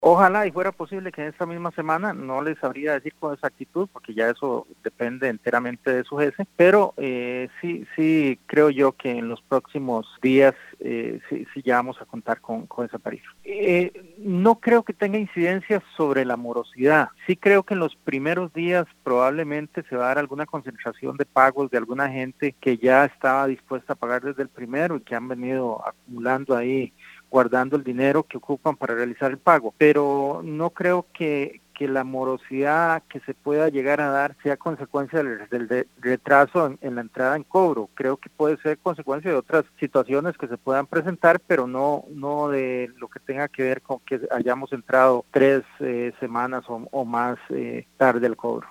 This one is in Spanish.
Ojalá y fuera posible que en esta misma semana, no les sabría decir con exactitud, porque ya eso depende enteramente de su jefe, pero sí creo yo que en los próximos días sí ya vamos a contar con esa tarifa. No creo que tenga incidencia sobre la morosidad. Sí creo que en los primeros días probablemente se va a dar alguna concentración de pagos de alguna gente que ya estaba dispuesta a pagar desde el primero y que han venido acumulando ahí, guardando el dinero que ocupan para realizar el pago, pero no creo que la morosidad que se pueda llegar a dar sea consecuencia del retraso en la entrada en cobro. Creo que puede ser consecuencia de otras situaciones que se puedan presentar, pero no de lo que tenga que ver con que hayamos entrado 3 semanas o más tarde el cobro.